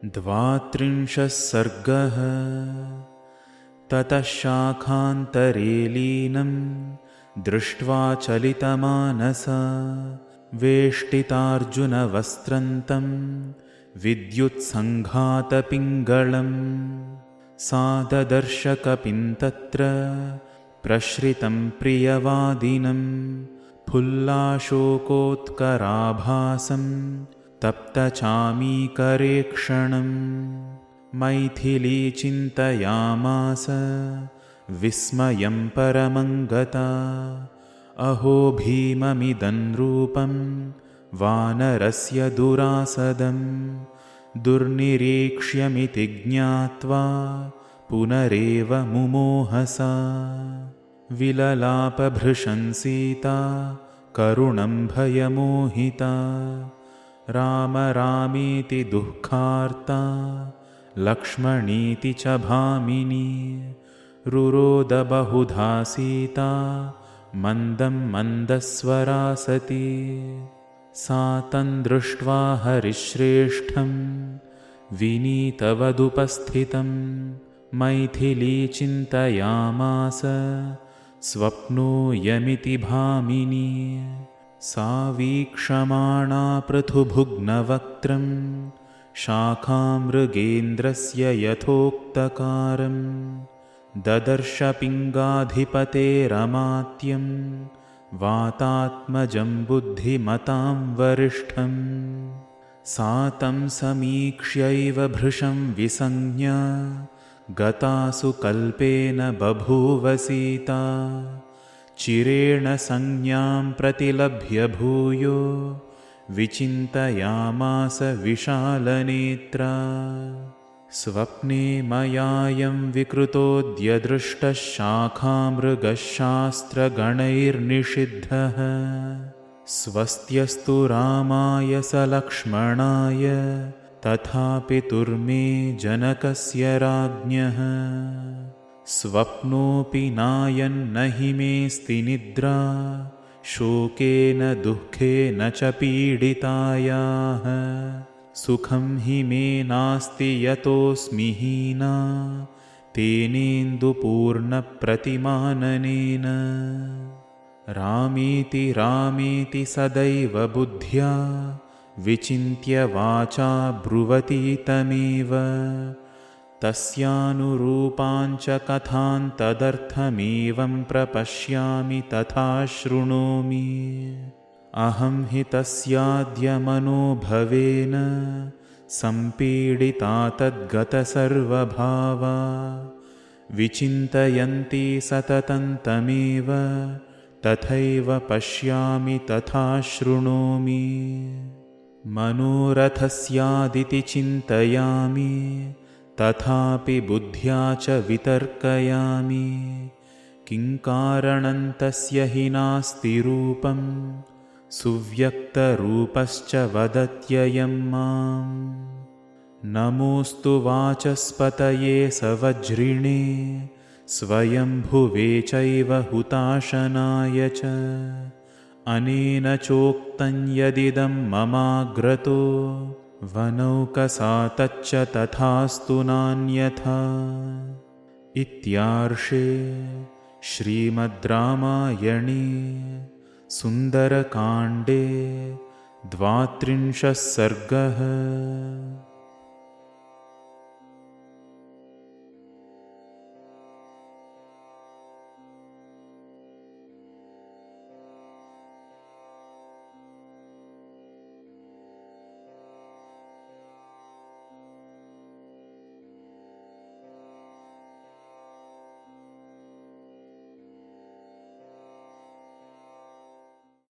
द्वात्रिंशः सर्गः। ततः शाखान्तरे लीनं दृष्ट्वा चलितमानसा वेष्टितार्जुनवस्त्रन्तं विद्युत्सङ्घातपिङ्गळम् सा ददर्श कपिं तत्र प्रश्रितं प्रियवादिनं फुल्लाशोकोत्कराभासं तप्तचामीकरेक्षणं मैथिली चिन्तयामास विस्मयं परमं गता अहो भीममिदं रूपं वानरस्य दुरासदं दुर्निरीक्ष्यमिति ज्ञात्वा पुनरेव मुमोहसा विललापभृशं सीता करुणं भयमोहिता राम रामेति दुःखार्ता लक्ष्मणीति च भामिनी रुरोद बहुधा सीता मन्दं मन्दस्वरा सती सा तं दृष्ट्वा हरिश्रेष्ठं विनीतवदुपस्थितं मैथिली चिन्तयामास स्वप्नोऽयमिति भामिनी सा वीक्षमाणा पृथुभुग्नवक्त्रं शाखामृगेन्द्रस्य यथोक्तकारं ददर्श पिङ्गाधिपतेरमात्यं वातात्मजं बुद्धिमतां वरिष्ठं सा तं समीक्ष्यैव भृशं विसंज्ञा गतासु कल्पेन बभूव सीता चिरेण संज्ञां प्रतिलभ्य भूयो विचिन्तयामास विशालनेत्रा स्वप्ने मयायं विकृतोऽद्य दृष्टः शाखामृगः शास्त्रगणैर्निषिद्धः स्वस्त्यस्तु रामाय स लक्ष्मणाय तथा पितुर्मे जनकस्य राज्ञः स्वप्नोऽपि नायन्न हि मेऽस्ति निद्रा शोकेन दुःखेन च पीडितायाः सुखं हि मे नास्ति यतोऽस्मि हीना तेनेन्दुपूर्णप्रतिमाननेन रामेति रामेति सदैव बुद्ध्या विचिन्त्य वाचा ब्रुवती तमेव तस्यानुरूपाञ्च कथां तदर्थमेवं प्रपश्यामि तथा शृणोमि अहं हि तस्याद्य मनोभवेन सम्पीडिता तद्गतसर्वभावा विचिन्तयन्ती सततं तमेव तथैव पश्यामि तथा शृणोमि मनोरथस्यादिति चिन्तयामि तथापि बुद्ध्या च वितर्कयामि किं कारणं तस्य हि नास्ति रूपं सुव्यक्तरूपश्च वदत्ययं माम् नमोऽस्तु वाचस्पतये सवज्रिणे स्वयंभुवे चैव हुताशनाय च अनेन चोक्तं यदिदं ममाग्रतो वनौकसा तच्च तथास्तु नान्यथा। इत्यार्षे श्रीमद् रामायणे सुन्दरकाण्डे 32 सर्गः।